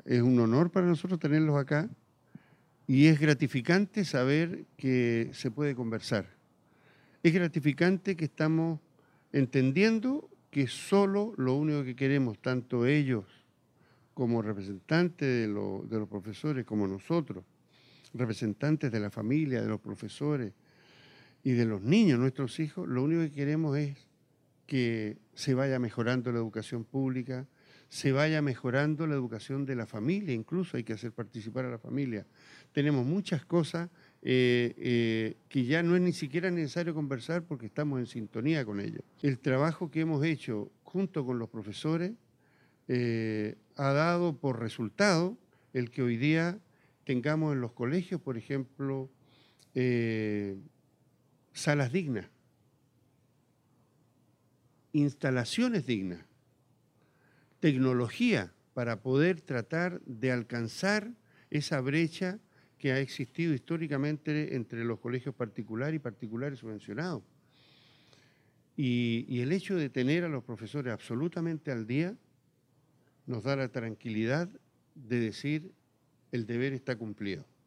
es un honor para nosotros tenerlos acá y es gratificante saber que se puede conversar. Es gratificante que estamos entendiendo que solo lo único que queremos, tanto ellos como representantes de los profesores, como nosotros, representantes de la familia, de los profesores y de los niños, nuestros hijos, lo único que queremos es que se vaya mejorando la educación pública, se vaya mejorando la educación de la familia, incluso hay que hacer participar a la familia. Tenemos muchas cosas que ya no es ni siquiera necesario conversar porque estamos en sintonía con ellos. El trabajo que hemos hecho junto con los profesores ha dado por resultado el que hoy día tengamos en los colegios, por ejemplo, salas dignas, instalaciones dignas, tecnología para poder tratar de alcanzar esa brecha que ha existido históricamente entre los colegios particulares y particulares subvencionados. Y el hecho de tener a los profesores absolutamente al día nos da la tranquilidad de decir el deber está cumplido.